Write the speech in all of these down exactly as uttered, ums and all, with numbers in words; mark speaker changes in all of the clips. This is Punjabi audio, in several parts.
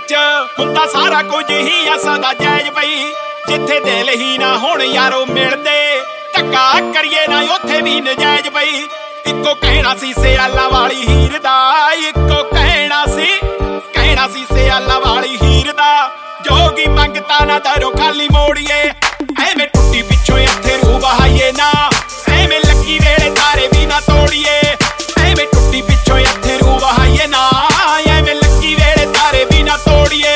Speaker 1: ਵਿੱਚ ਹੁੰਦਾ ਸਾਰਾ ਕੁਝ ਹੀ ਅਸਾਂ ਦਾ ਜਾਇਜ਼ ਬਈ। ਜਿੱਥੇ ਦਿਲ ਹੀ ਨਾ ਹੁਣ ਯਾਰੋ ਮਿਲਦੇ, ਧੱਕਾ ਕਰੀਏ ਨਾ ਉੱਥੇ ਵੀ ਨਜਾਇਜ਼ ਬਈ। ਇੱਕੋ ਕਹਿਣਾ ਸੀ ਸਿਆਲਾਂ ਵਾਲੀ ਹੀਰ ਦਾ, ਇੱਕੋ ਕਹਿਣਾ ਸੀ ਕਹਿਣਾ ਸੀ ਸਿਆਲਾਂ ਵਾਲੀ ਹੀਰ ਦਾ। ਜੋਗੀ ਮੰਗਤਾ ਨਾ ਦਰੋਂ ਖਾਲੀ ਮੋੜੀਏ, ਐਵੇਂ ਟੁੱਟੀ ਪਿੱਛੋਂ ਇੱਥੇ ਰੂਹ ਬਹਾਈਏ ਨਾ। ਐਵੇਂ ਲੱਗੀ ਵੇਲੇ ਤਾਰੇ ਵੀ ਨਾ ਤੋੜੀਏ, ਐਵੇਂ ਟੁੱਟੀ ਪਿੱਛੋਂ ਇੱਥੇ ਰੂਹ ਬਹਾਈਏ ਨਾ। ਐਵੇਂ ਲੱਗੀ ਵੇਲੇ ਤਾਰੇ ਵੀ ਨਾ ਤੋੜੀਏ।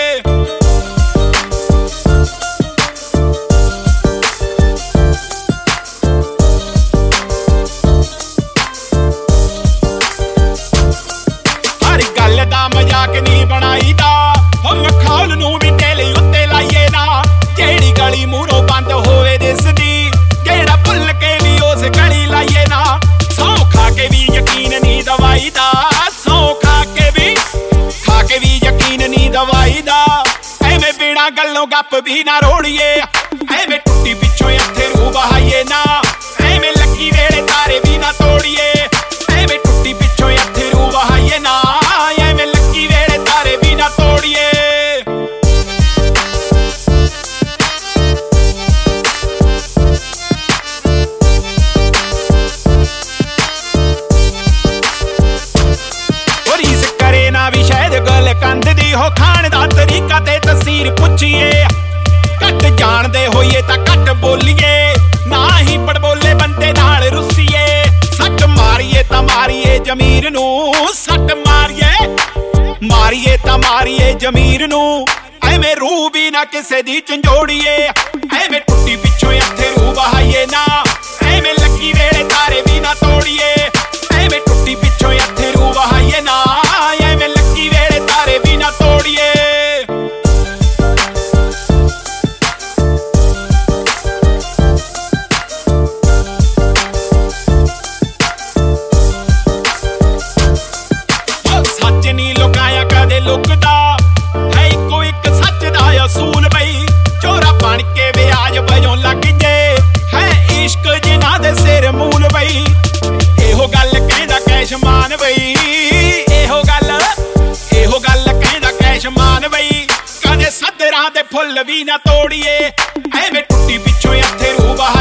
Speaker 1: ਹਰ ਗੱਲ ਦਾ ਮਜ਼ਾਕ ਨਹੀਂ ਬਣਾਈਦਾ, ਉਹ ਮਖੌਲ ਨੂੰ ਵੀ ਢੇਲੇ ਉੱਤੇ ਲਾਈਏ ਨਾ। ਜਿਹੜੀ ਗਲੀ ਮੂਹਰੋਂ ਬੰਦ ਹੋਵੇ ਦਿਸਦੀ, ਜਿਹੜਾ ਭੁੱਲ ਕੇ ਵੀ ਉਸ ਗਲੀ ਲਾਈਏ ਨਾ। ਸੌ ਖਾ ਕੇ ਵੀ ਯਕੀਨ ਨਹੀਂ ਦਵਾਈ ਦਾ, ਸੌ ਖਾ ਕੇ ਵੀ ਖਾ ਕੇ ਵੀ ਯਕੀਨ ਨਹੀਂ ਦਵਾਈ ਦਾ। ਐਵੇਂ ਬਿਨਾਂ ਗੱਲੋਂ ਗੱਪ ਵੀ ਨਾ ਰੋੜੀਏ, ਐਵੇਂ ਟੁੱਟੀ ਪਿੱਛੋਂ ਇੱਥੇ ਰੂਹ ਬਹਾਈਏ ਨਾ। ਐਵੇਂ ਲੱਗੀ ਵੇਲੇ ਤਾਰੇ ਵੀ ਨਾ ਤੋੜੀਏ, ਐਵੇਂ ਟੁੱਟੀ ਪਿੱਛੋਂ ਇੱਥੇ ਰੂਹ ਬਹਾਈਏ ਨਾ। ਐਵੇਂ ਲੱਗੀ ਵੇਲੇ ਤਾਰੇ ਵੀ ਨਾ ਤੋੜੀਏ। ਕੰਧ ਦੀ ਹੋ ਖਾਣ ਦਾ ਤਰੀਕਾ ਤੇ ਤਸਵੀਰ ਪੁੱਛੀਏ, ਘੱਟ ਜਾਣਦੇ ਹੋਈਏ ਤਾਂ ਘੱਟ ਬੋਲੀਏ, ਨਾ ਹੀ ਪੜਬੋਲੇ ਬੰਦੇ ਨਾਲ ਰੁੱਸੀਏ। ਸੱਟ ਮਾਰੀਏ ਤਾਂ ਮਾਰੀਏ ਜ਼ਮੀਰ ਨੂੰ, ਸੱਟ ਮਾਰੀਏ ਮਾਰੀਏ ਤਾਂ ਮਾਰੀਏ ਜ਼ਮੀਰ ਨੂੰ। ਐਵੇਂ ਰੂਹ ਵੀ ਨਾ ਕਿਸੇ ਦੀ ਝੰਜੋੜੀਏ, ਐਵੇਂ ਟੁੱਟੀ ਪਿੱਛੋਂ ਇੱਥੇ ਰੂਹ ਬਹਾਈਏ ਨਾ। ਐਵੇਂ ਲੱਗੀ ਵੇਲੇ ਤਾਰੇ ਵੀ ਨਾ ਤੋੜੀਏ, ਐਵੇਂ ਟੁੱਟੀ ਪਿੱਛੋਂ ਇੱਥੇ ਰੂਹ ਬਹਾਈਏ ਨਾ। ਐਵੇਂ ਲੱਗੀ ਵੇਲੇ ਤਾਰੇ ਵੀ ਨਾ ਤੋੜੀਏ। ਸੱਚ ਨੀ ਲੁਕਾਇਆ ਕਦੇ ਲੁਕਦਾ, ਹੈ ਇੱਕੋ ਇੱਕ ਸੱਚ ਦਾ ਅਸੂਲ ਬਈ। ਚੋਰਾ ਬਣ ਕੇ ਵਿਆਜ ਵਜੋਂ ਲੱਗ ਜੇ, ਹੈ ਇਸ਼ਕ ਜਿਨ੍ਹਾਂ ਦੇ ਸਿਰ ਮੂਲ ਬਈ। ਇਹੋ ਗੱਲ ਕਹਿੰਦਾ ਕੈਸ਼ਮਾਨ ਬਈ, ਇਹੋ ਗੱਲ ਇਹੋ ਗੱਲ ਕਹਿੰਦਾ ਕੈਸ਼ਮਾਨ ਬਈ। ਕਦੇ ਸੱਦਰਾਂ ਦੇ ਫੁੱਲ ਵੀ ਨਾ ਤੋੜੀਏ, ਐਵੇਂ ਟੁੱਟੀ ਪਿੱਛੋਂ ਇੱਥੇ ਰੂਹ ਬਹਾ